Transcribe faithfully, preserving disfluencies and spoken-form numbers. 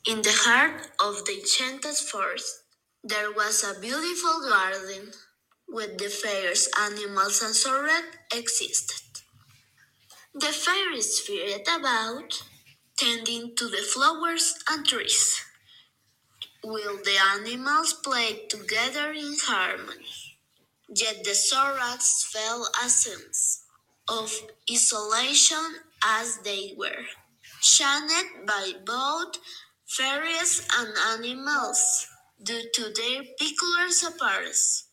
In the heart of the enchanted forest, there was a beautiful garden where the fairies, animals, and sorrow existed. The fairies flitted about, tending to the flowers and trees, while the animals played together in harmony. Yet the Zorats felt a sense of isolation as they were shunned by both fairies and animals due to their peculiar appearance.